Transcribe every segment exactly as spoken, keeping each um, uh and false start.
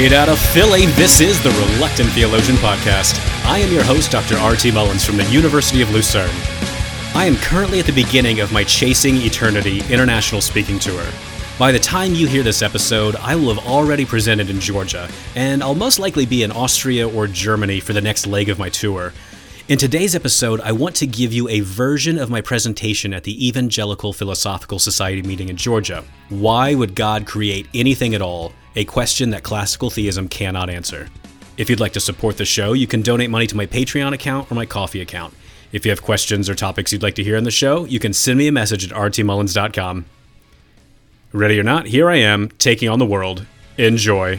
Straight out of Philly, this is the Reluctant Theologian Podcast. I am your host, Doctor R T Mullins from the University of Lucerne. I am currently at the beginning of my Chasing Eternity international speaking tour. By the time you hear this episode, I will have already presented in Georgia, and I'll most likely be in Austria or Germany for the next leg of my tour. In today's episode, I want to give you a version of my presentation at the Evangelical Philosophical Society meeting in Georgia. Why would God create anything at all? A question that classical theism cannot answer. If you'd like to support the show, you can donate money to my Patreon account or my Ko-fi account. If you have questions or topics you'd like to hear on the show, you can send me a message at r t mullins dot com. Ready or not, here I am, taking on the world. Enjoy.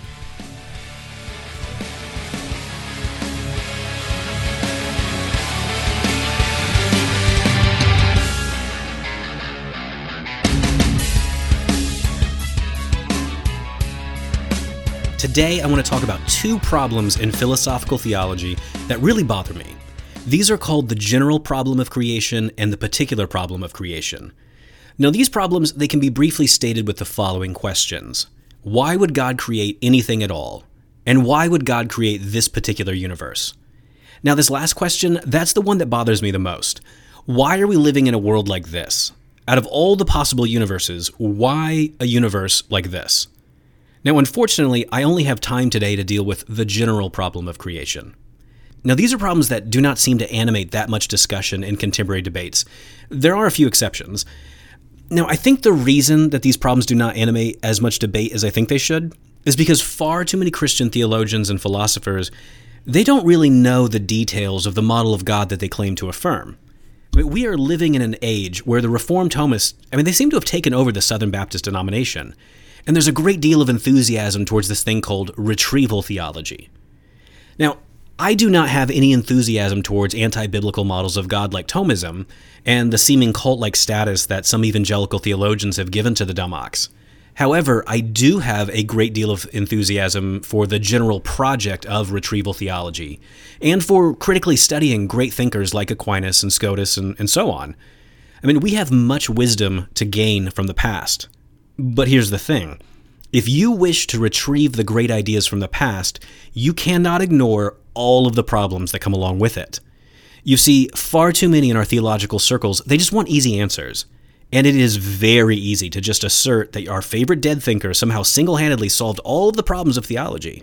Today, I want to talk about two problems in philosophical theology that really bother me. These are called the general problem of creation and the particular problem of creation. Now, these problems, they can be briefly stated with the following questions. Why would God create anything at all? And why would God create this particular universe? Now, this last question, that's the one that bothers me the most. Why are we living in a world like this? Out of all the possible universes, why a universe like this? Now, unfortunately, I only have time today to deal with the general problem of creation. Now, these are problems that do not seem to animate that much discussion in contemporary debates. There are a few exceptions. Now, I think the reason that these problems do not animate as much debate as I think they should is because far too many Christian theologians and philosophers, they don't really know the details of the model of God that they claim to affirm. I mean, we are living in an age where the Reformed Thomists, I mean, they seem to have taken over the Southern Baptist denomination. And there's a great deal of enthusiasm towards this thing called retrieval theology. Now, I do not have any enthusiasm towards anti-biblical models of God like Thomism and the seeming cult-like status that some evangelical theologians have given to the dumb ox. However, I do have a great deal of enthusiasm for the general project of retrieval theology and for critically studying great thinkers like Aquinas and Scotus and, and so on. I mean, we have much wisdom to gain from the past. But here's the thing. If you wish to retrieve the great ideas from the past, you cannot ignore all of the problems that come along with it. You see, far too many in our theological circles, they just want easy answers. And it is very easy to just assert that our favorite dead thinker somehow single-handedly solved all of the problems of theology.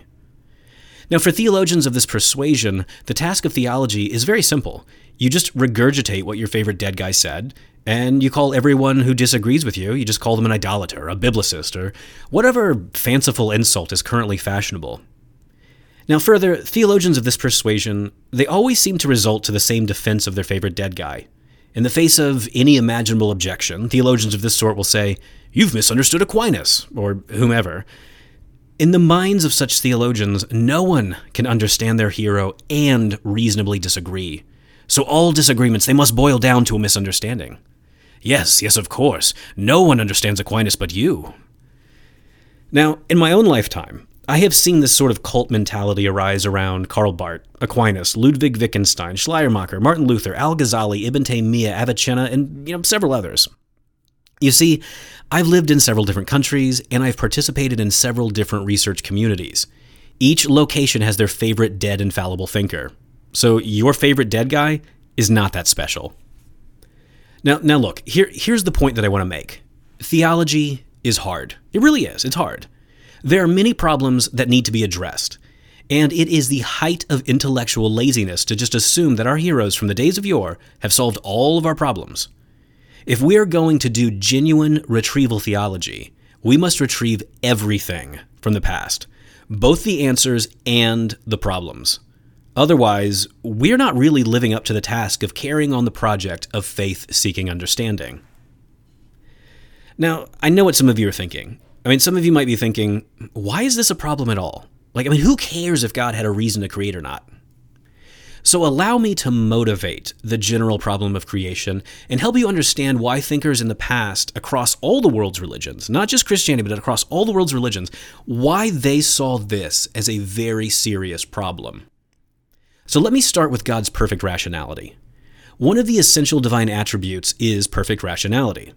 Now, for theologians of this persuasion, the task of theology is very simple. You just regurgitate what your favorite dead guy said, and you call everyone who disagrees with you, you just call them an idolater, a biblicist, or whatever fanciful insult is currently fashionable. Now further, theologians of this persuasion, they always seem to result to the same defense of their favorite dead guy. In the face of any imaginable objection, theologians of this sort will say, "You've misunderstood Aquinas," or whomever. In the minds of such theologians, no one can understand their hero and reasonably disagree. So all disagreements, they must boil down to a misunderstanding. Yes, yes, of course. No one understands Aquinas but you. Now, in my own lifetime, I have seen this sort of cult mentality arise around Karl Barth, Aquinas, Ludwig Wittgenstein, Schleiermacher, Martin Luther, Al-Ghazali, Ibn Taymiyyah, Avicenna, and you know several others. You see, I've lived in several different countries, and I've participated in several different research communities. Each location has their favorite dead infallible thinker. So your favorite dead guy is not that special. Now, now look, here, here's the point that I want to make. Theology is hard. It really is. It's hard. There are many problems that need to be addressed, and it is the height of intellectual laziness to just assume that our heroes from the days of yore have solved all of our problems. If we are going to do genuine retrieval theology, we must retrieve everything from the past, both the answers and the problems. Otherwise, we're not really living up to the task of carrying on the project of faith-seeking understanding. Now, I know what some of you are thinking. I mean, some of you might be thinking, why is this a problem at all? Like, I mean, who cares if God had a reason to create or not? So allow me to motivate the general problem of creation and help you understand why thinkers in the past across all the world's religions, not just Christianity, but across all the world's religions, why they saw this as a very serious problem. So let me start with God's perfect rationality. One of the essential divine attributes is perfect rationality.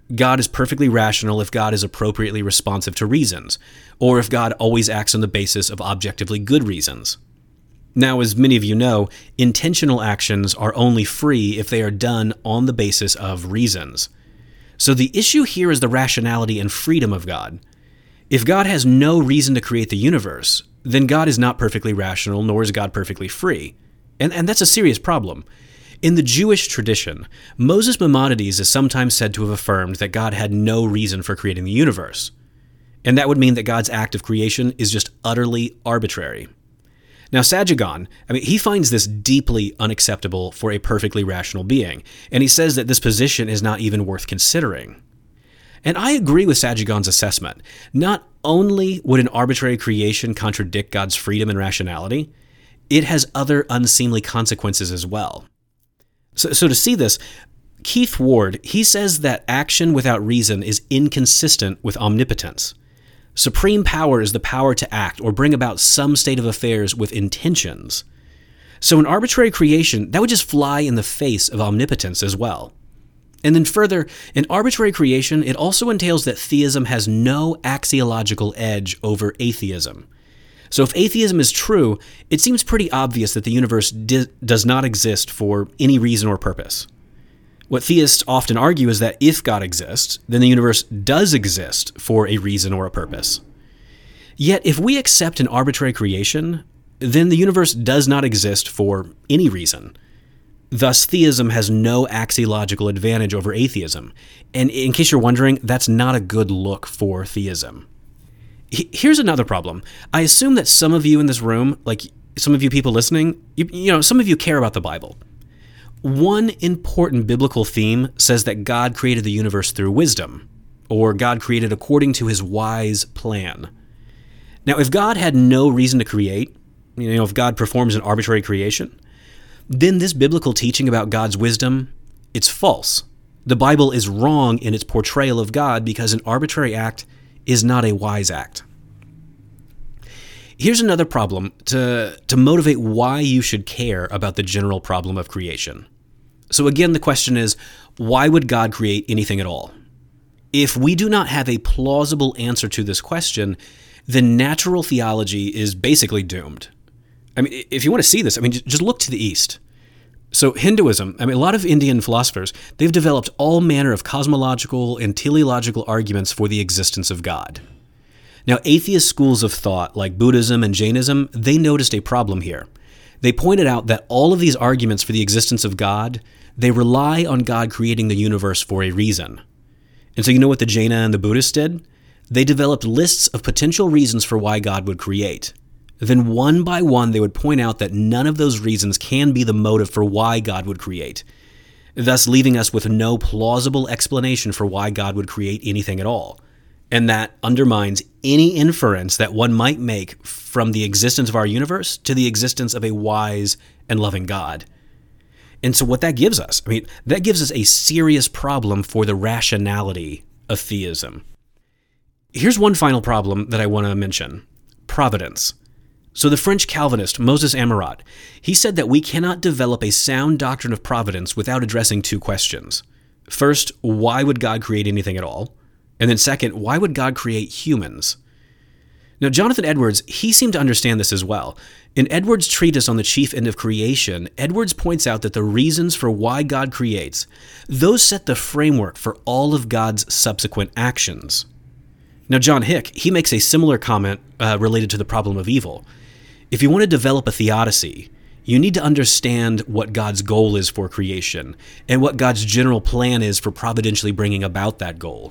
God is perfectly rational if God is appropriately responsive to reasons, or if God always acts on the basis of objectively good reasons. Now, as many of you know, intentional actions are only free if they are done on the basis of reasons. So the issue here is the rationality and freedom of God. If God has no reason to create the universe, then God is not perfectly rational, nor is God perfectly free. And, and that's a serious problem. In the Jewish tradition, Moses Maimonides is sometimes said to have affirmed that God had no reason for creating the universe. And that would mean that God's act of creation is just utterly arbitrary. Now, Sajigan, I mean, he finds this deeply unacceptable for a perfectly rational being, and he says that this position is not even worth considering. And I agree with Sajigan's assessment. Not only would an arbitrary creation contradict God's freedom and rationality, it has other unseemly consequences as well. So, so to see this, Keith Ward, he says that action without reason is inconsistent with omnipotence. Supreme power is the power to act or bring about some state of affairs with intentions. So an arbitrary creation, that would just fly in the face of omnipotence as well. And then further, an arbitrary creation, it also entails that theism has no axiological edge over atheism. So if atheism is true, it seems pretty obvious that the universe di- does not exist for any reason or purpose. What theists often argue is that if God exists, then the universe does exist for a reason or a purpose. Yet, if we accept an arbitrary creation, then the universe does not exist for any reason. Thus, theism has no axiological advantage over atheism. And in case you're wondering, that's not a good look for theism. Here's another problem. I assume that some of you in this room, like some of you people listening, you, you know, some of you care about the Bible. One important biblical theme says that God created the universe through wisdom, or God created according to his wise plan. Now, if God had no reason to create, you know, if God performs an arbitrary creation, then this biblical teaching about God's wisdom, it's false. The Bible is wrong in its portrayal of God because an arbitrary act is not a wise act. Here's another problem to, to motivate why you should care about the general problem of creation. So again, the question is, why would God create anything at all? If we do not have a plausible answer to this question, then natural theology is basically doomed. I mean, if you want to see this, I mean, just look to the East. So Hinduism, I mean, a lot of Indian philosophers, they've developed all manner of cosmological and teleological arguments for the existence of God. Now, atheist schools of thought like Buddhism and Jainism, they noticed a problem here. They pointed out that all of these arguments for the existence of God, they rely on God creating the universe for a reason. And so you know what the Jaina and the Buddhists did? They developed lists of potential reasons for why God would create. Then one by one, they would point out that none of those reasons can be the motive for why God would create, thus leaving us with no plausible explanation for why God would create anything at all. And that undermines any inference that one might make from the existence of our universe to the existence of a wise and loving God. And so what that gives us, I mean, that gives us a serious problem for the rationality of theism. Here's one final problem that I want to mention: providence. So the French Calvinist Moses Amarat, he said that we cannot develop a sound doctrine of providence without addressing two questions. First, why would God create anything at all? And then second, why would God create humans? Now, Jonathan Edwards, he seemed to understand this as well. In Edwards' treatise on the chief end of creation, Edwards points out that the reasons for why God creates, those set the framework for all of God's subsequent actions. Now, John Hick, he makes a similar comment uh, related to the problem of evil. If you want to develop a theodicy, you need to understand what God's goal is for creation and what God's general plan is for providentially bringing about that goal.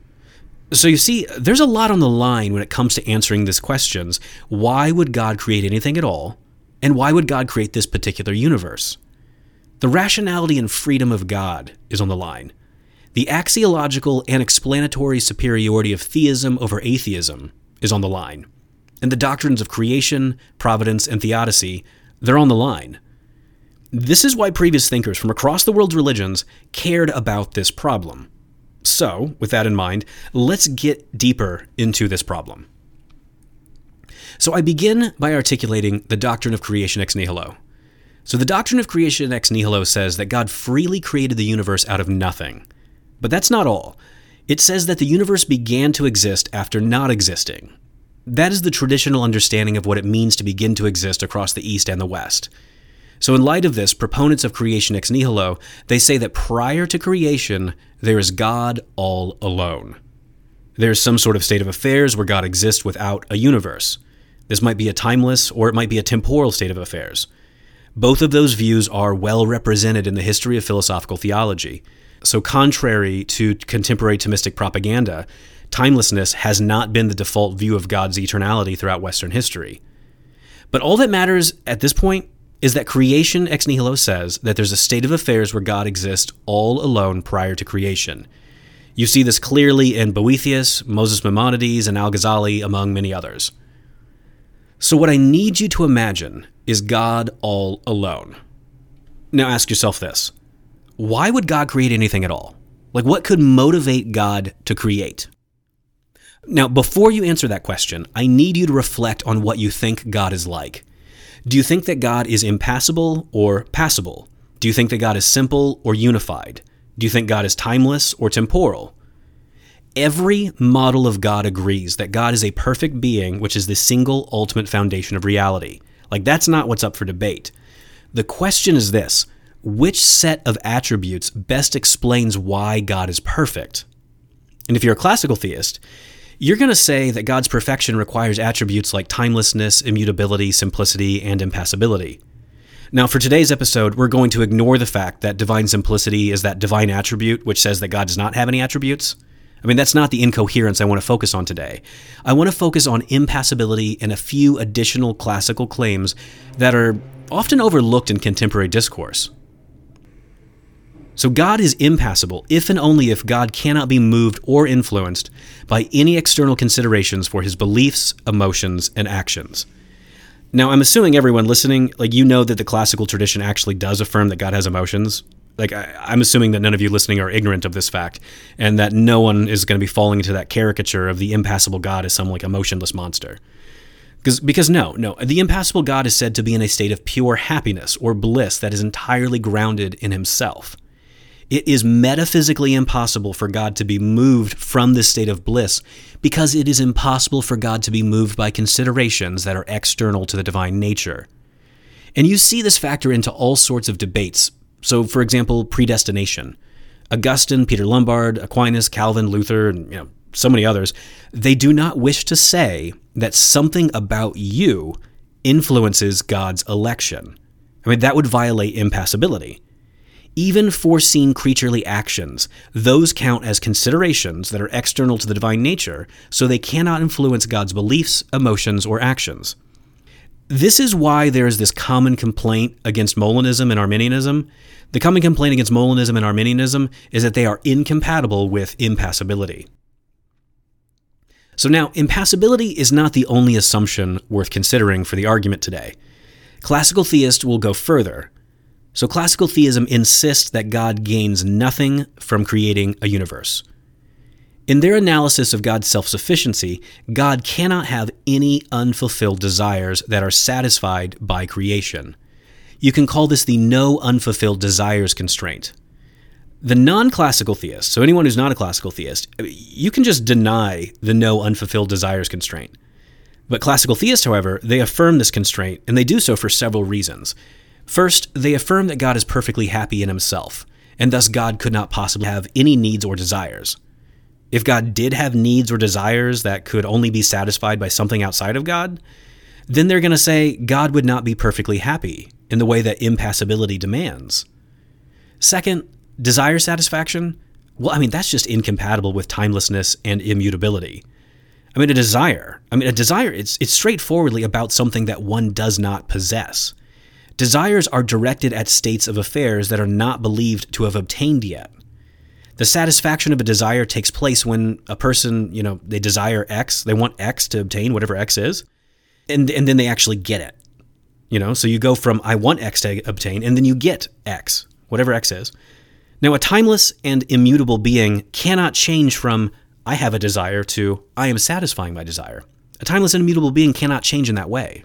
So you see, there's a lot on the line when it comes to answering these questions. Why would God create anything at all? And why would God create this particular universe? The rationality and freedom of God is on the line. The axiological and explanatory superiority of theism over atheism is on the line. And the doctrines of creation, providence, and theodicy, they're on the line. This is why previous thinkers from across the world's religions cared about this problem. So, with that in mind, let's get deeper into this problem. So I begin by articulating the doctrine of creation ex nihilo. So the doctrine of creation ex nihilo says that God freely created the universe out of nothing. But that's not all. It says that the universe began to exist after not existing. That is the traditional understanding of what it means to begin to exist across the East and the West. So in light of this, proponents of creation ex nihilo, they say that prior to creation, there is God all alone. There is some sort of state of affairs where God exists without a universe. This might be a timeless or it might be a temporal state of affairs. Both of those views are well represented in the history of philosophical theology. So contrary to contemporary Thomistic propaganda, timelessness has not been the default view of God's eternality throughout Western history. But all that matters at this point is that creation ex nihilo says that there's a state of affairs where God exists all alone prior to creation. You see this clearly in Boethius, Moses Maimonides, and Al-Ghazali, among many others. So what I need you to imagine is God all alone. Now ask yourself this. Why would God create anything at all? Like, what could motivate God to create? Now, before you answer that question, I need you to reflect on what you think God is like. Do you think that God is impassible or passible? Do you think that God is simple or unified? Do you think God is timeless or temporal? Every model of God agrees that God is a perfect being, which is the single ultimate foundation of reality. Like, that's not what's up for debate. The question is this: which set of attributes best explains why God is perfect? And if you're a classical theist, you're going to say that God's perfection requires attributes like timelessness, immutability, simplicity, and impassibility. Now, for today's episode, we're going to ignore the fact that divine simplicity is that divine attribute which says that God does not have any attributes. I mean, that's not the incoherence I want to focus on today. I want to focus on impassibility and a few additional classical claims that are often overlooked in contemporary discourse. So God is impassible if and only if God cannot be moved or influenced by any external considerations for his beliefs, emotions, and actions. Now, I'm assuming everyone listening, like, you know that the classical tradition actually does affirm that God has emotions. Like, I, I'm assuming that none of you listening are ignorant of this fact, and that no one is going to be falling into that caricature of the impassible God as some, like, emotionless monster. Because, because no, no, the impassible God is said to be in a state of pure happiness or bliss that is entirely grounded in himself. It is metaphysically impossible for God to be moved from this state of bliss because it is impossible for God to be moved by considerations that are external to the divine nature. And you see this factor into all sorts of debates. So, for example, predestination. Augustine, Peter Lombard, Aquinas, Calvin, Luther, and you know, so many others, they do not wish to say that something about you influences God's election. I mean, that would violate impassibility. Even foreseen creaturely actions, those count as considerations that are external to the divine nature, so they cannot influence God's beliefs, emotions, or actions. This is why there is this common complaint against Molinism and Arminianism. The common complaint against Molinism and Arminianism is that they are incompatible with impassibility. So now, impassibility is not the only assumption worth considering for the argument today. Classical theists will go further. So classical theism insists that God gains nothing from creating a universe. In their analysis of God's self-sufficiency, God cannot have any unfulfilled desires that are satisfied by creation. You can call this the no unfulfilled desires constraint. The non-classical theist, so anyone who's not a classical theist, you can just deny the no unfulfilled desires constraint. But classical theists, however, they affirm this constraint, and they do so for several reasons. First, they affirm that God is perfectly happy in himself, and thus God could not possibly have any needs or desires. If God did have needs or desires that could only be satisfied by something outside of God, then they're going to say God would not be perfectly happy in the way that impassibility demands. Second, desire satisfaction, well, I mean, that's just incompatible with timelessness and immutability. I mean, a desire, I mean, a desire, it's, it's straightforwardly about something that one does not possess. Desires are directed at states of affairs that are not believed to have obtained yet. The satisfaction of a desire takes place when a person, you know, they desire X, they want X to obtain whatever X is, and, and then they actually get it. You know, so you go from I want X to obtain, and then you get X, whatever X is. Now, a timeless and immutable being cannot change from I have a desire to I am satisfying my desire. A timeless and immutable being cannot change in that way.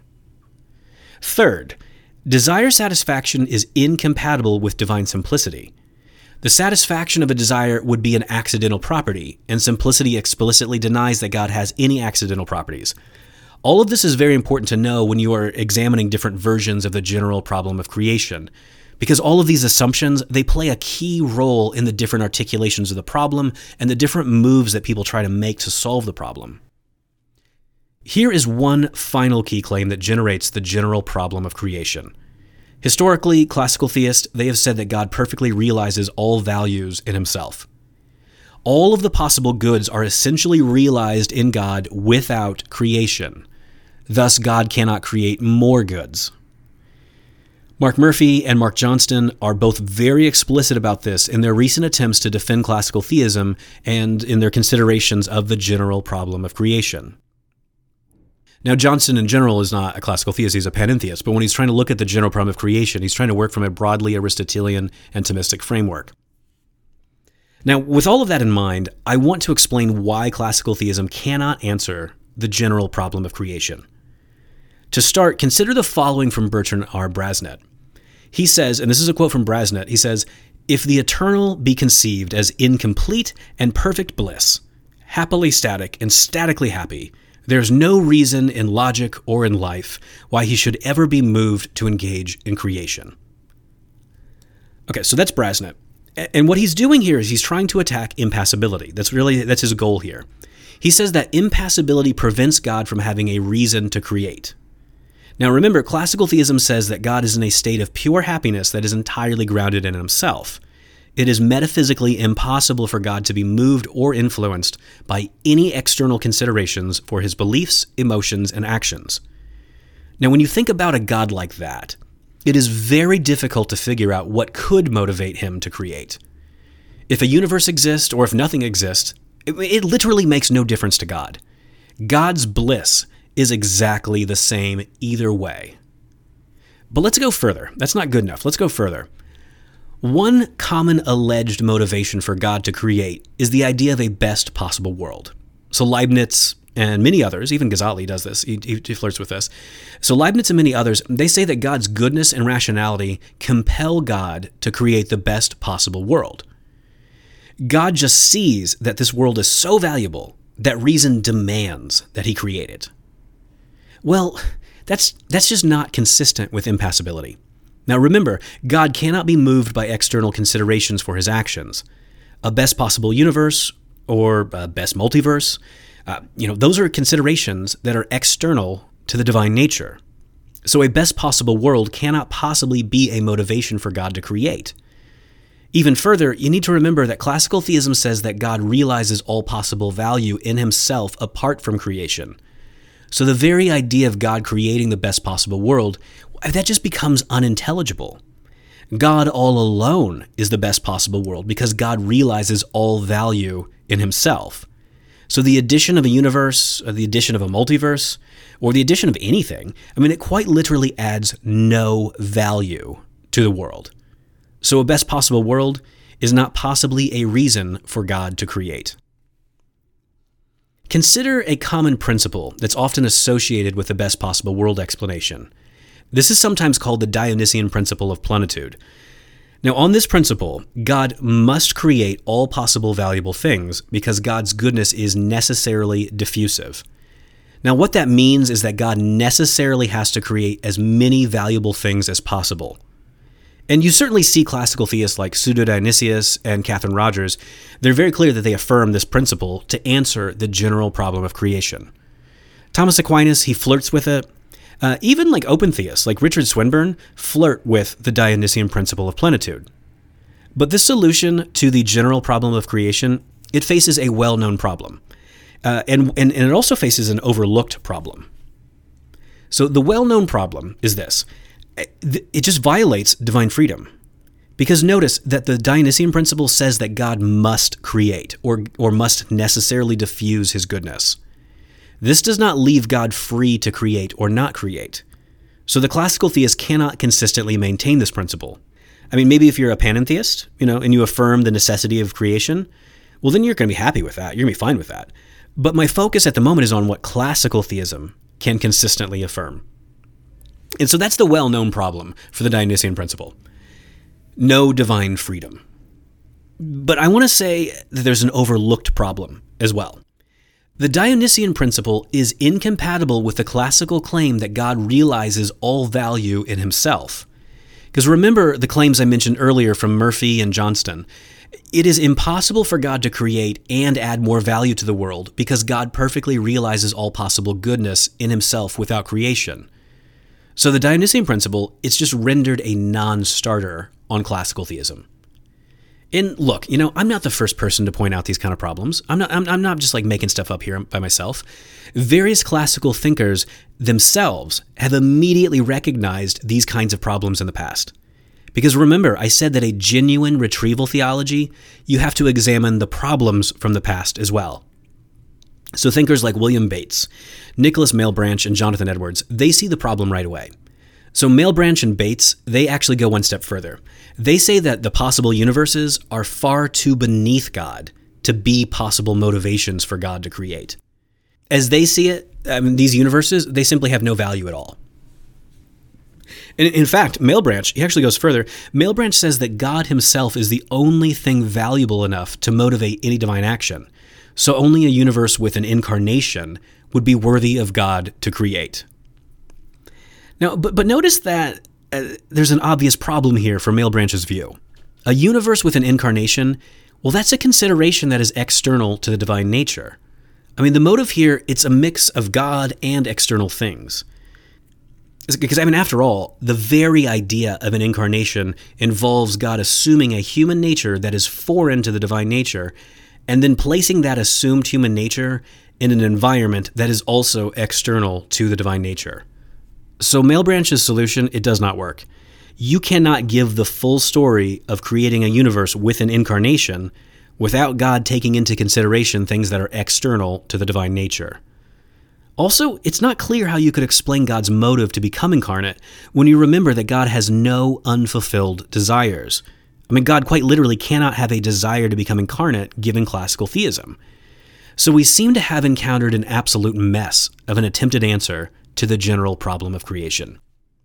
Third, desire satisfaction is incompatible with divine simplicity. The satisfaction of a desire would be an accidental property, and simplicity explicitly denies that God has any accidental properties. All of this is very important to know when you are examining different versions of the general problem of creation, because all of these assumptions, they play a key role in the different articulations of the problem and the different moves that people try to make to solve the problem. Here is one final key claim that generates the general problem of creation. Historically, classical theists, they have said that God perfectly realizes all values in himself. All of the possible goods are essentially realized in God without creation. Thus, God cannot create more goods. Mark Murphy and Mark Johnston are both very explicit about this in their recent attempts to defend classical theism and in their considerations of the general problem of creation. Now, Johnston in general is not a classical theist, he's a panentheist, but when he's trying to look at the general problem of creation, he's trying to work from a broadly Aristotelian and Thomistic framework. Now, with all of that in mind, I want to explain why classical theism cannot answer the general problem of creation. To start, consider the following from Bertrand R. Brasnet. He says, and this is a quote from Brasnet, he says, "If the eternal be conceived as incomplete and perfect bliss, happily static and statically happy, there's no reason in logic or in life why he should ever be moved to engage in creation." Okay, so that's Brasnet. And what he's doing here is he's trying to attack impassibility. That's really, that's his goal here. He says that impassibility prevents God from having a reason to create. Now remember, classical theism says that God is in a state of pure happiness that is entirely grounded in himself. It is metaphysically impossible for God to be moved or influenced by any external considerations for his beliefs, emotions, and actions. Now, when you think about a God like that, it is very difficult to figure out what could motivate him to create. If a universe exists or if nothing exists, it, it literally makes no difference to God. God's bliss is exactly the same either way. But let's go further. That's not good enough. Let's go further. One common alleged motivation for God to create is the idea of a best possible world. So Leibniz and many others, even Ghazali does this, he, he flirts with this. So Leibniz and many others, they say that God's goodness and rationality compel God to create the best possible world. God just sees that this world is so valuable that reason demands that he create it. Well, that's that's just not consistent with impassibility. Now remember, God cannot be moved by external considerations for his actions. A best possible universe or a best multiverse, uh, you know, those are considerations that are external to the divine nature. So a best possible world cannot possibly be a motivation for God to create. Even further, you need to remember that classical theism says that God realizes all possible value in himself apart from creation. So the very idea of God creating the best possible world, that just becomes unintelligible. God all alone is the best possible world because God realizes all value in himself. So the addition of a universe, or the addition of a multiverse, or the addition of anything, I mean, it quite literally adds no value to the world. So a best possible world is not possibly a reason for God to create. Consider a common principle that's often associated with the best possible world explanation. This is sometimes called the Dionysian principle of plenitude. Now, on this principle, God must create all possible valuable things because God's goodness is necessarily diffusive. Now, what that means is that God necessarily has to create as many valuable things as possible. And you certainly see classical theists like Pseudo-Dionysius and Catherine Rogers. They're very clear that they affirm this principle to answer the general problem of creation. Thomas Aquinas, he flirts with it. Uh, even like open theists, like Richard Swinburne, flirt with the Dionysian principle of plenitude. But this solution to the general problem of creation, it faces a well-known problem. Uh, and, and, and it also faces an overlooked problem. So the well-known problem is this. It just violates divine freedom. Because notice that the Dionysian principle says that God must create or, or must necessarily diffuse his goodness. This does not leave God free to create or not create. So the classical theist cannot consistently maintain this principle. I mean, maybe if you're a panentheist, you know, and you affirm the necessity of creation, well, then you're going to be happy with that. You're going to be fine with that. But my focus at the moment is on what classical theism can consistently affirm. And so that's the well-known problem for the Dionysian principle. No divine freedom. But I want to say that there's an overlooked problem as well. The Dionysian principle is incompatible with the classical claim that God realizes all value in himself. Because remember the claims I mentioned earlier from Murphy and Johnston. It is impossible for God to create and add more value to the world because God perfectly realizes all possible goodness in himself without creation. So the Dionysian principle, it's just rendered a non-starter on classical theism. And look, you know, I'm not the first person to point out these kind of problems. I'm not I'm, I'm not just like making stuff up here by myself. Various classical thinkers themselves have immediately recognized these kinds of problems in the past. Because remember, I said that a genuine retrieval theology, you have to examine the problems from the past as well. So thinkers like William Bates, Nicholas Malebranche, and Jonathan Edwards, they see the problem right away. So Malebranche and Bates, they actually go one step further. They say that the possible universes are far too beneath God to be possible motivations for God to create. As they see it, I mean, these universes, they simply have no value at all. And in fact, Malebranche, he actually goes further. Malebranche says that God himself is the only thing valuable enough to motivate any divine action. So only a universe with an incarnation would be worthy of God to create. Now, but, but notice that uh, there's an obvious problem here for Malebranche's view. A universe with an incarnation, well, that's a consideration that is external to the divine nature. I mean, the motive here, it's a mix of God and external things. Because, I mean, after all, the very idea of an incarnation involves God assuming a human nature that is foreign to the divine nature, and then placing that assumed human nature in an environment that is also external to the divine nature. So Malebranche's solution, it does not work. You cannot give the full story of creating a universe with an incarnation without God taking into consideration things that are external to the divine nature. Also, it's not clear how you could explain God's motive to become incarnate when you remember that God has no unfulfilled desires. I mean, God quite literally cannot have a desire to become incarnate given classical theism. So we seem to have encountered an absolute mess of an attempted answer to the general problem of creation.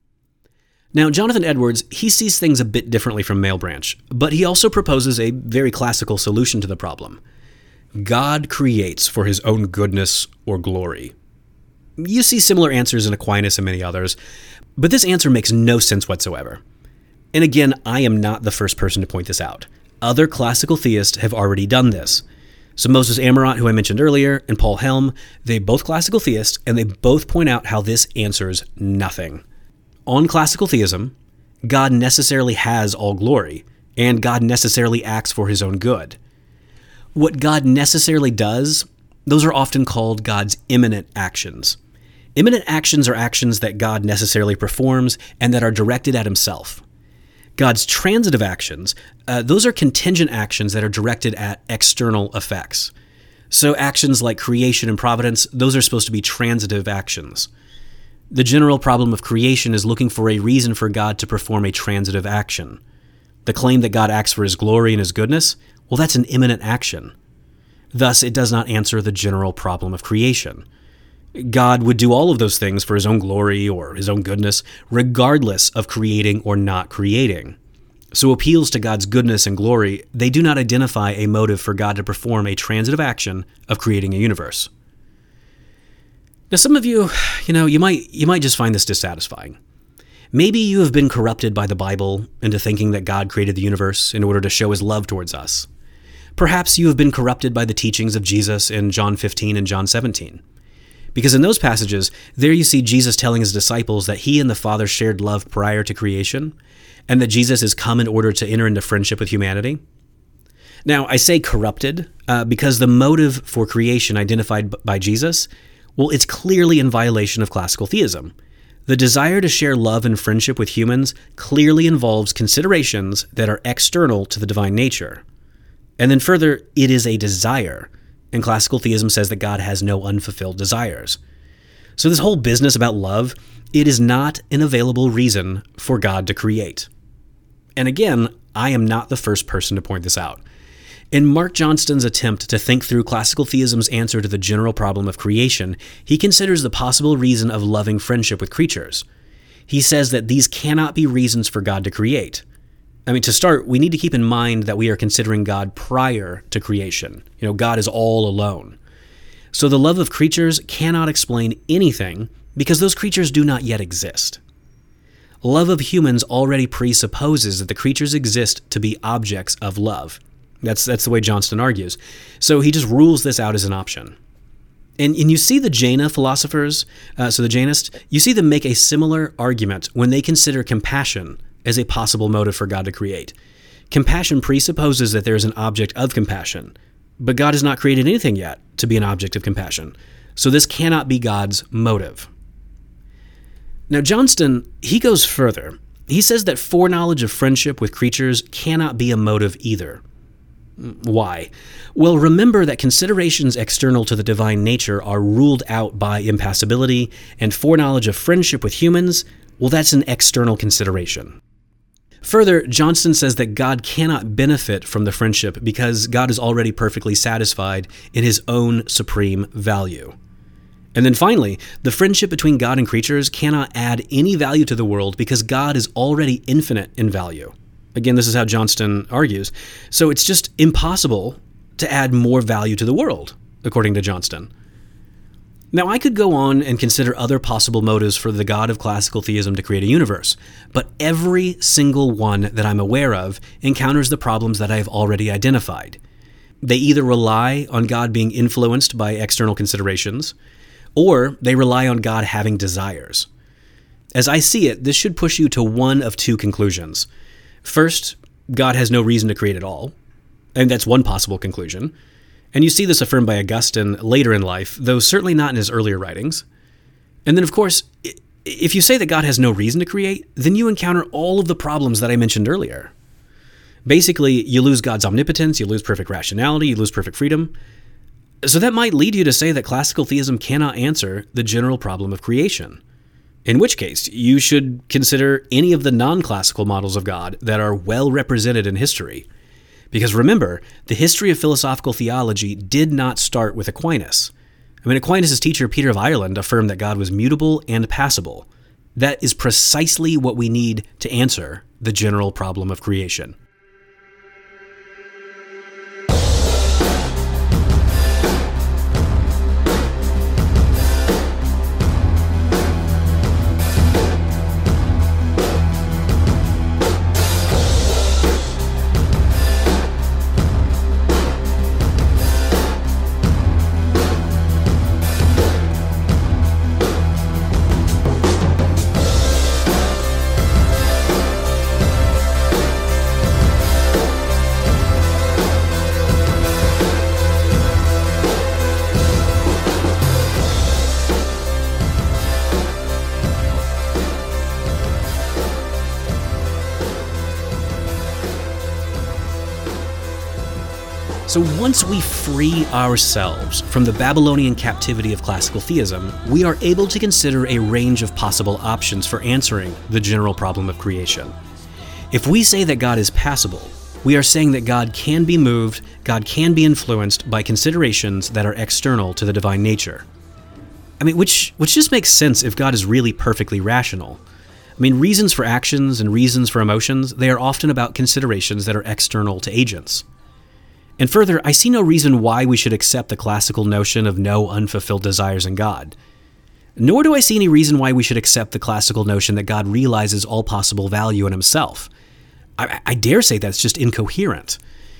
Now, Jonathan Edwards, he sees things a bit differently from Malebranche, but he also proposes a very classical solution to the problem. God creates for his own goodness or glory. You see similar answers in Aquinas and many others, but this answer makes no sense whatsoever. And again, I am not the first person to point this out. Other classical theists have already done this. So Moses Amorant, who I mentioned earlier, and Paul Helm, they both classical theists, and they both point out how this answers nothing. On classical theism, God necessarily has all glory, and God necessarily acts for his own good. What God necessarily does, those are often called God's immanent actions. Immanent actions are actions that God necessarily performs and that are directed at himself. God's transitive actions, uh, those are contingent actions that are directed at external effects. So actions like creation and providence, those are supposed to be transitive actions. The general problem of creation is looking for a reason for God to perform a transitive action. The claim that God acts for his glory and his goodness, well, that's an immanent action. Thus, it does not answer the general problem of creation. God would do all of those things for his own glory or his own goodness, regardless of creating or not creating. So appeals to God's goodness and glory, they do not identify a motive for God to perform a transitive action of creating a universe. Now, some of you, you know, you might you might just find this dissatisfying. Maybe you have been corrupted by the Bible into thinking that God created the universe in order to show his love towards us. Perhaps you have been corrupted by the teachings of Jesus in John fifteen and John seventeen. Because in those passages, there you see Jesus telling his disciples that he and the Father shared love prior to creation, and that Jesus is come in order to enter into friendship with humanity. Now, I say corrupted uh, because the motive for creation identified by Jesus, well, it's clearly in violation of classical theism. The desire to share love and friendship with humans clearly involves considerations that are external to the divine nature. And then further, it is a desire. And classical theism says that God has no unfulfilled desires. So this whole business about love, it is not an available reason for God to create. And again, I am not the first person to point this out. In Mark Johnston's attempt to think through classical theism's answer to the general problem of creation, he considers the possible reason of loving friendship with creatures. He says that these cannot be reasons for God to create. I mean, to start, we need to keep in mind that we are considering God prior to creation. You know, God is all alone. So the love of creatures cannot explain anything because those creatures do not yet exist. Love of humans already presupposes that the creatures exist to be objects of love. That's that's the way Johnston argues. So he just rules this out as an option. And, and you see the Jaina philosophers, uh, so the Jainists, you see them make a similar argument when they consider compassion as a possible motive for God to create. Compassion presupposes that there is an object of compassion, but God has not created anything yet to be an object of compassion. So this cannot be God's motive. Now, Johnston, he goes further. He says that foreknowledge of friendship with creatures cannot be a motive either. Why? Well, remember that considerations external to the divine nature are ruled out by impassibility, and foreknowledge of friendship with humans, well, that's an external consideration. Further, Johnston says that God cannot benefit from the friendship because God is already perfectly satisfied in his own supreme value. And then finally, the friendship between God and creatures cannot add any value to the world because God is already infinite in value. Again, this is how Johnston argues. So it's just impossible to add more value to the world, according to Johnston. Now, I could go on and consider other possible motives for the God of classical theism to create a universe, but every single one that I'm aware of encounters the problems that I have already identified. They either rely on God being influenced by external considerations, or they rely on God having desires. As I see it, this should push you to one of two conclusions. First, God has no reason to create at all, and that's one possible conclusion. And you see this affirmed by Augustine later in life, though certainly not in his earlier writings. And then, of course, if you say that God has no reason to create, then you encounter all of the problems that I mentioned earlier. Basically, you lose God's omnipotence, you lose perfect rationality, you lose perfect freedom. So that might lead you to say that classical theism cannot answer the general problem of creation. In which case, you should consider any of the non-classical models of God that are well represented in history. Because remember, the history of philosophical theology did not start with Aquinas. I mean, Aquinas' teacher, Peter of Ireland, affirmed that God was mutable and passible. That is precisely what we need to answer the general problem of creation. So once we free ourselves from the Babylonian captivity of classical theism, we are able to consider a range of possible options for answering the general problem of creation. If we say that God is passible, we are saying that God can be moved, God can be influenced by considerations that are external to the divine nature. I mean, which which just makes sense if God is really perfectly rational. I mean, reasons for actions and reasons for emotions, they are often about considerations that are external to agents. And further, I see no reason why we should accept the classical notion of no unfulfilled desires in God. Nor do I see any reason why we should accept the classical notion that God realizes all possible value in himself. I, I dare say that's just incoherent.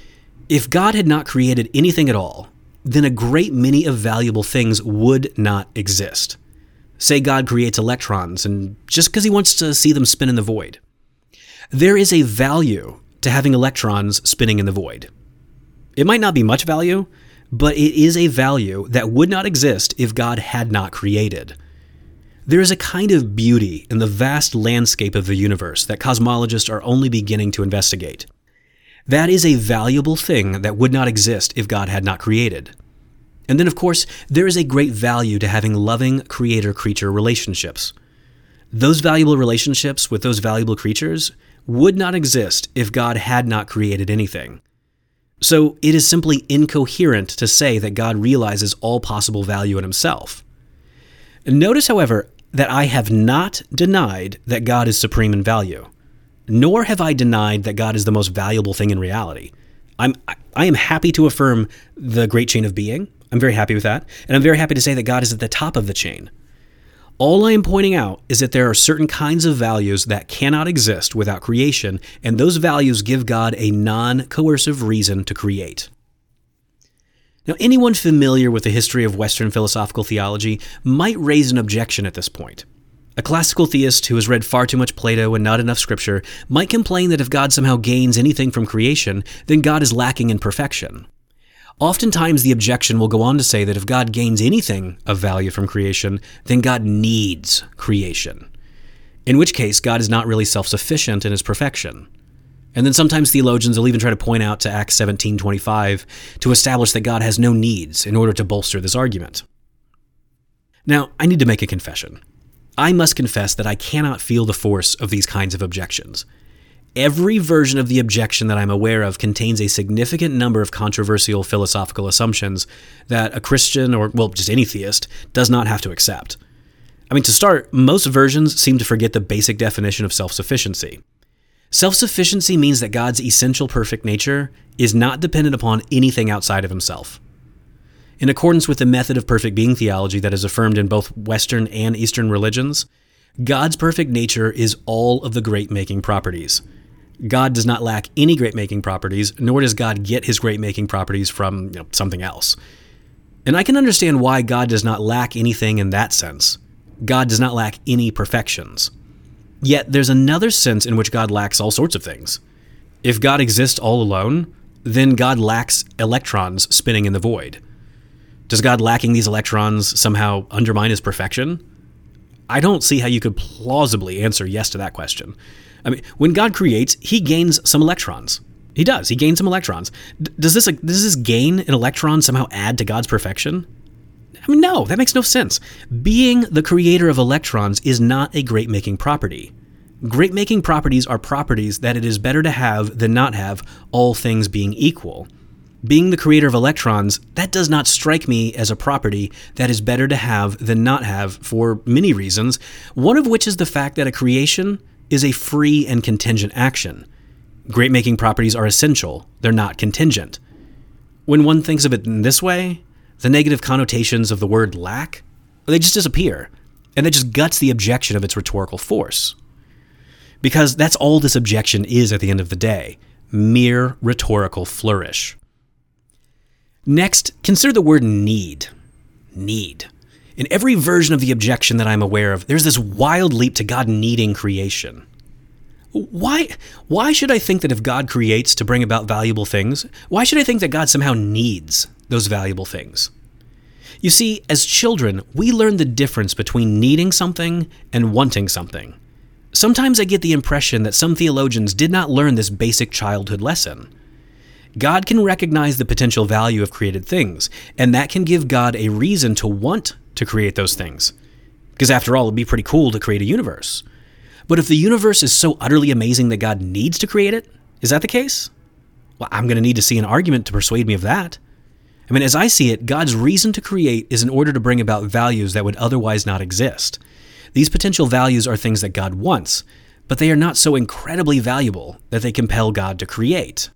If God had not created anything at all, then a great many of valuable things would not exist. Say God creates electrons, and just because he wants to see them spin in the void. There is a value to having electrons spinning in the void. It might not be much value, but it is a value that would not exist if God had not created. There is a kind of beauty in the vast landscape of the universe that cosmologists are only beginning to investigate. That is a valuable thing that would not exist if God had not created. And then, of course, there is a great value to having loving creator-creature relationships. Those valuable relationships with those valuable creatures would not exist if God had not created anything. So it is simply incoherent to say that God realizes all possible value in himself. Notice, however, that I have not denied that God is supreme in value. nor have I denied that God is the most valuable thing in reality. I'm, I am happy to affirm the great chain of being. I'm very happy with that. And I'm very happy to say that God is at the top of the chain. All I am pointing out is that there are certain kinds of values that cannot exist without creation, and those values give God a non-coercive reason to create. Now, anyone familiar with the history of Western philosophical theology might raise an objection at this point. A classical theist who has read far too much Plato and not enough scripture might complain that if God somehow gains anything from creation, then God is lacking in perfection. Oftentimes, the objection will go on to say that if God gains anything of value from creation, then God needs creation, in which case God is not really self-sufficient in his perfection. And then sometimes theologians will even try to point out to Acts seventeen twenty-five to establish that God has no needs in order to bolster this argument. Now, I need to make a confession. I must confess that I cannot feel the force of these kinds of objections. Every version of the objection that I'm aware of contains a significant number of controversial philosophical assumptions that a Christian, or, well, just any theist, does not have to accept. I mean, to start, most versions seem to forget the basic definition of self-sufficiency. Self-sufficiency means that God's essential perfect nature is not dependent upon anything outside of himself. In accordance with the method of perfect being theology that is affirmed in both Western and Eastern religions, God's perfect nature is all of the great-making properties. God does not lack any great-making properties, nor does God get his great-making properties from you know, something else. And I can understand why God does not lack anything in that sense. God does not lack any perfections. Yet there's another sense in which God lacks all sorts of things. If God exists all alone, then God lacks electrons spinning in the void. Does God lacking these electrons somehow undermine his perfection? I don't see how you could plausibly answer yes to that question. I mean, when God creates, he gains some electrons. He does. He gains some electrons. D- does this does this gain in electrons somehow add to God's perfection? I mean, no, that makes no sense. Being the creator of electrons is not a great-making property. Great-making properties are properties that it is better to have than not have, all things being equal. Being the creator of electrons, that does not strike me as a property that is better to have than not have for many reasons, one of which is the fact that a creation is a free and contingent action. Great-making properties are essential, they're not contingent. When one thinks of it in this way, the negative connotations of the word lack, they just disappear, and that just guts the objection of its rhetorical force. Because that's all this objection is at the end of the day, mere rhetorical flourish. Next, consider the word need. Need. In every version of the objection that I'm aware of, there's this wild leap to God needing creation. Why, why should I think that if God creates to bring about valuable things, why should I think that God somehow needs those valuable things? You see, as children, we learn the difference between needing something and wanting something. Sometimes I get the impression that some theologians did not learn this basic childhood lesson. God can recognize the potential value of created things, and that can give God a reason to want to create those things. Because after all, it'd be pretty cool to create a universe. But if the universe is so utterly amazing that God needs to create it, is that the case? Well, I'm going to need to see an argument to persuade me of that. I mean, as I see it, God's reason to create is in order to bring about values that would otherwise not exist. These potential values are things that God wants, but they are not so incredibly valuable that they compel God to create.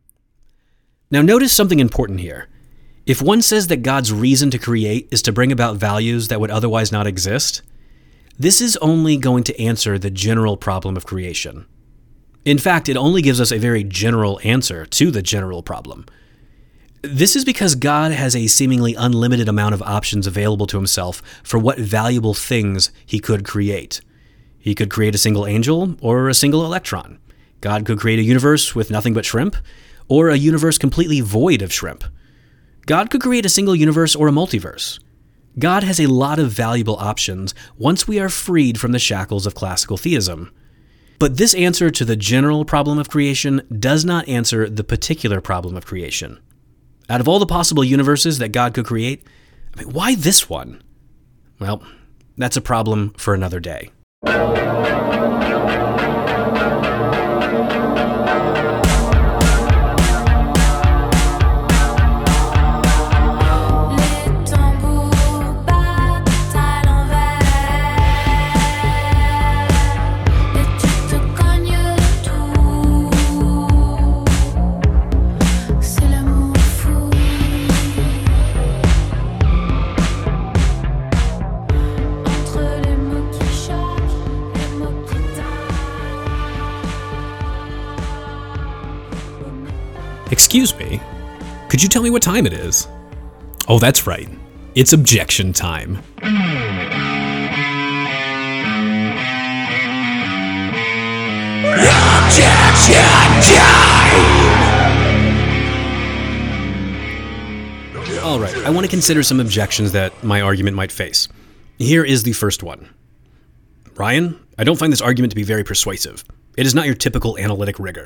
Now notice something important here. If one says that God's reason to create is to bring about values that would otherwise not exist, this is only going to answer the general problem of creation. In fact, it only gives us a very general answer to the general problem. This is because God has a seemingly unlimited amount of options available to himself for what valuable things he could create. He could create a single angel or a single electron. God could create a universe with nothing but shrimp, or a universe completely void of shrimp. God could create a single universe or a multiverse. God has a lot of valuable options once we are freed from the shackles of classical theism. But this answer to the general problem of creation does not answer the particular problem of creation. Out of all the possible universes that God could create, I mean, why this one? Well, that's a problem for another day. Excuse me, could you tell me what time it is? Oh, that's right. It's objection time. Objection time! All right, I want to consider some objections that my argument might face. Here is the first one. Ryan, I don't find this argument to be very persuasive. It is not your typical analytic rigor.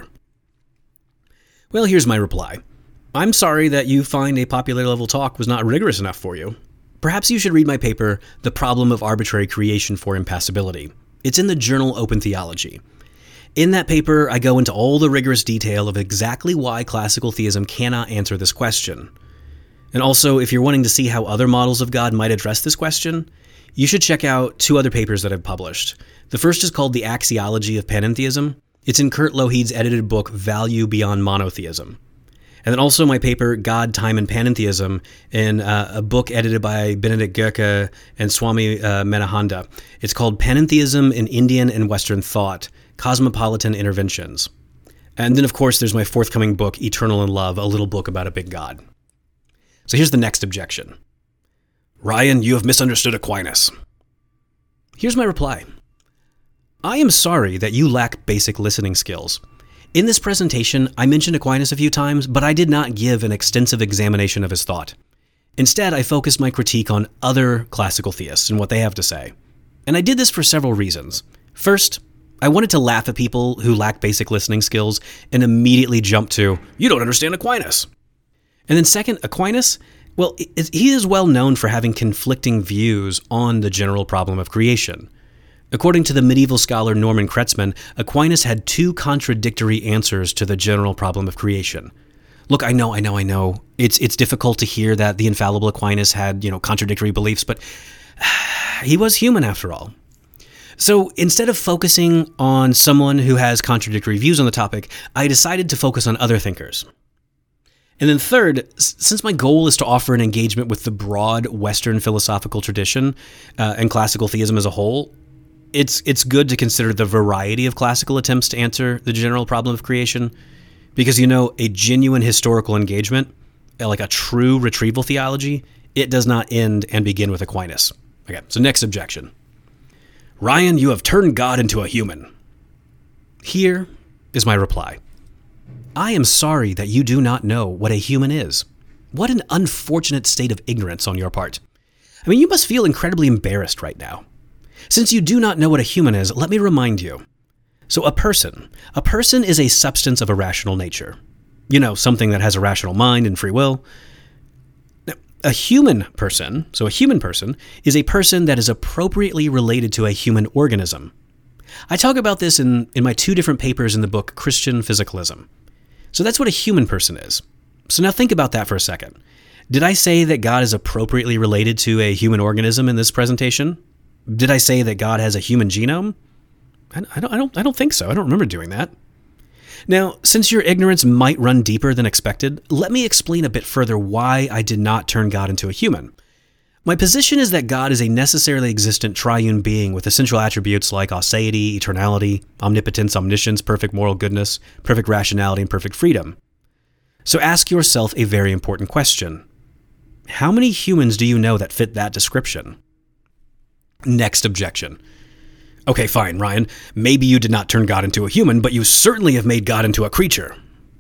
Well, here's my reply. I'm sorry that you find a popular level talk was not rigorous enough for you. Perhaps you should read my paper, The Problem of Arbitrary Creation for Impassibility. It's in the journal Open Theology. In that paper, I go into all the rigorous detail of exactly why classical theism cannot answer this question. And also, if you're wanting to see how other models of God might address this question, you should check out two other papers that I've published. The first is called The Axiology of Panentheism. It's in Kurt Lougheed's edited book, Value Beyond Monotheism. And then also my paper, God, Time, and Panentheism, in uh, a book edited by Benedict Goeke and Swami uh, Menahanda. It's called Panentheism in Indian and Western Thought, Cosmopolitan Interventions. And then, of course, there's my forthcoming book, Eternal in Love, a little book about a big God. So here's the next objection. Ryan, you have misunderstood Aquinas. Here's my reply. I am sorry that you lack basic listening skills. In this presentation, I mentioned Aquinas a few times, but I did not give an extensive examination of his thought. Instead, I focused my critique on other classical theists and what they have to say. And I did this for several reasons. First, I wanted to laugh at people who lack basic listening skills and immediately jump to, you don't understand Aquinas. And then second, Aquinas, well, he is well known for having conflicting views on the general problem of creation. According to the medieval scholar Norman Kretzmann, Aquinas had two contradictory answers to the general problem of creation. Look, I know, I know, I know. It's it's difficult to hear that the infallible Aquinas had, you know, contradictory beliefs, but he was human after all. So instead of focusing on someone who has contradictory views on the topic, I decided to focus on other thinkers. And then third, since my goal is to offer an engagement with the broad Western philosophical tradition uh, and classical theism as a whole, it's it's good to consider the variety of classical attempts to answer the general problem of creation, because, you know, a genuine historical engagement, like a true retrieval theology, it does not end and begin with Aquinas. Okay, so next objection. Ryan, you have turned God into a human. Here is my reply. I am sorry that you do not know what a human is. What an unfortunate state of ignorance on your part. I mean, you must feel incredibly embarrassed right now. Since you do not know what a human is, let me remind you. So a person, a person is a substance of a rational nature. You know, something that has a rational mind and free will. Now, a human person, so a human person, is a person that is appropriately related to a human organism. I talk about this in, in my two different papers in the book Christian Physicalism. So that's what a human person is. So now think about that for a second. Did I say that God is appropriately related to a human organism in this presentation? Did I say that God has a human genome? I don't, I don't, I don't think so. I don't remember doing that. Now, since your ignorance might run deeper than expected, let me explain a bit further why I did not turn God into a human. My position is that God is a necessarily existent triune being with essential attributes like aseity, eternality, omnipotence, omniscience, perfect moral goodness, perfect rationality, and perfect freedom. So ask yourself a very important question. How many humans do you know that fit that description? Next objection. Okay, fine, Ryan. Maybe you did not turn God into a human, but you certainly have made God into a creature.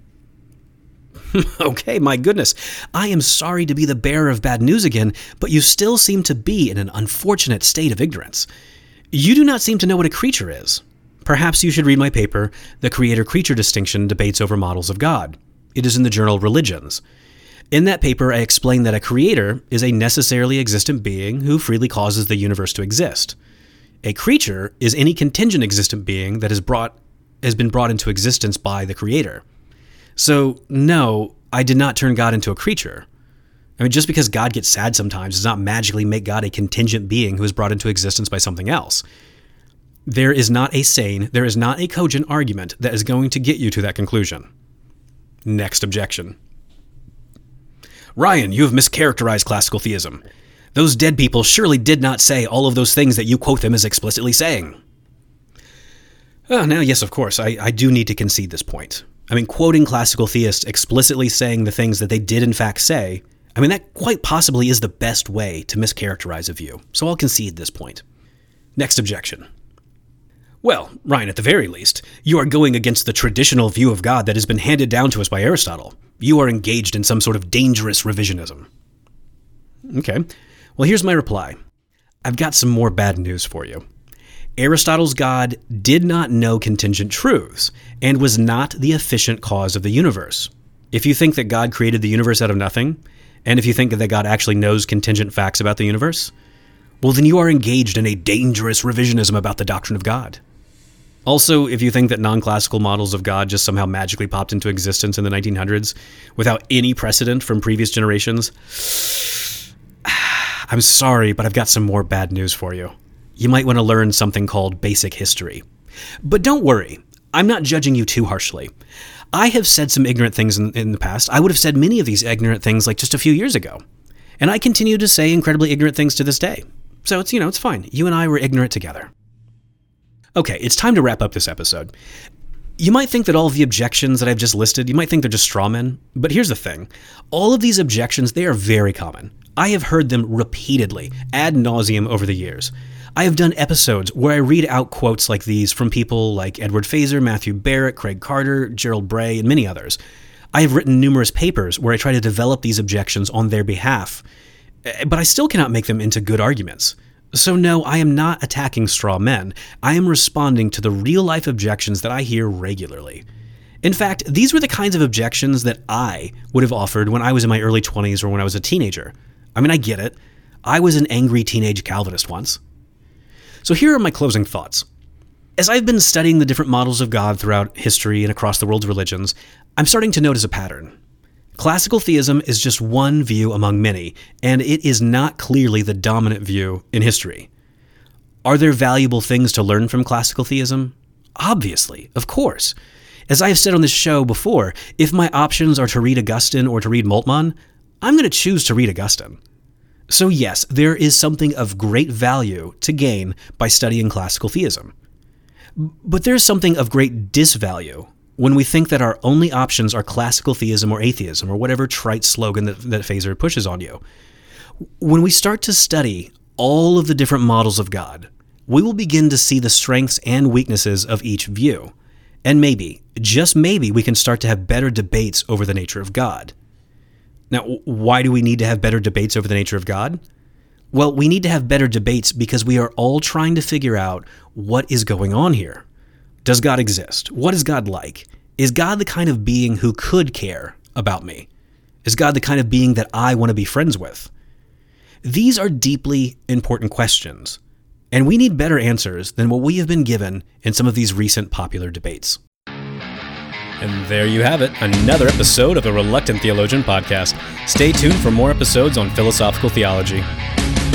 Okay, my goodness. I am sorry to be the bearer of bad news again, but you still seem to be in an unfortunate state of ignorance. You do not seem to know what a creature is. Perhaps you should read my paper, The Creator-Creature Distinction Debates Over Models of God. It is in the journal Religions. In that paper, I explain that a creator is a necessarily existent being who freely causes the universe to exist. A creature is any contingent existent being that is brought, has been brought into existence by the creator. So, no, I did not turn God into a creature. I mean, just because God gets sad sometimes does not magically make God a contingent being who is brought into existence by something else. There is not a sane, there is not a cogent argument that is going to get you to that conclusion. Next objection. Ryan, you have mischaracterized classical theism. Those dead people surely did not say all of those things that you quote them as explicitly saying. Oh, now, yes, of course, I, I do need to concede this point. I mean, quoting classical theists explicitly saying the things that they did in fact say, I mean, that quite possibly is the best way to mischaracterize a view, so I'll concede this point. Next objection. Well, Ryan, at the very least, you are going against the traditional view of God that has been handed down to us by Aristotle. You are engaged in some sort of dangerous revisionism. Okay, well, here's my reply. I've got some more bad news for you. Aristotle's God did not know contingent truths and was not the efficient cause of the universe. If you think that God created the universe out of nothing, and if you think that God actually knows contingent facts about the universe, well, then you are engaged in a dangerous revisionism about the doctrine of God. Also, if you think that non-classical models of God just somehow magically popped into existence in the nineteen hundreds without any precedent from previous generations, I'm sorry, but I've got some more bad news for you. You might want to learn something called basic history. But don't worry, I'm not judging you too harshly. I have said some ignorant things in, in the past. I would have said many of these ignorant things like just a few years ago. And I continue to say incredibly ignorant things to this day. So it's, you know, it's fine. You and I were ignorant together. Okay, it's time to wrap up this episode. You might think that all of the objections that I've just listed, you might think they're just straw men. But here's the thing. All of these objections, they are very common. I have heard them repeatedly, ad nauseum over the years. I have done episodes where I read out quotes like these from people like Edward Feser, Matthew Barrett, Craig Carter, Gerald Bray, and many others. I have written numerous papers where I try to develop these objections on their behalf, but I still cannot make them into good arguments. So no, I am not attacking straw men. I am responding to the real-life objections that I hear regularly. In fact, these were the kinds of objections that I would have offered when I was in my early twenties or when I was a teenager. I mean, I get it. I was an angry teenage Calvinist once. So here are my closing thoughts. As I've been studying the different models of God throughout history and across the world's religions, I'm starting to notice a pattern. Classical theism is just one view among many, and it is not clearly the dominant view in history. Are there valuable things to learn from classical theism? Obviously, of course. As I have said on this show before, if my options are to read Augustine or to read Moltmann, I'm going to choose to read Augustine. So yes, there is something of great value to gain by studying classical theism. But there's something of great disvalue when we think that our only options are classical theism or atheism, or whatever trite slogan that, that Feser pushes on you. When we start to study all of the different models of God, we will begin to see the strengths and weaknesses of each view. And maybe, just maybe, we can start to have better debates over the nature of God. Now, why do we need to have better debates over the nature of God? Well, we need to have better debates because we are all trying to figure out what is going on here. Does God exist? What is God like? Is God the kind of being who could care about me? Is God the kind of being that I want to be friends with? These are deeply important questions, and we need better answers than what we have been given in some of these recent popular debates. And there you have it, another episode of the Reluctant Theologian podcast. Stay tuned for more episodes on philosophical theology.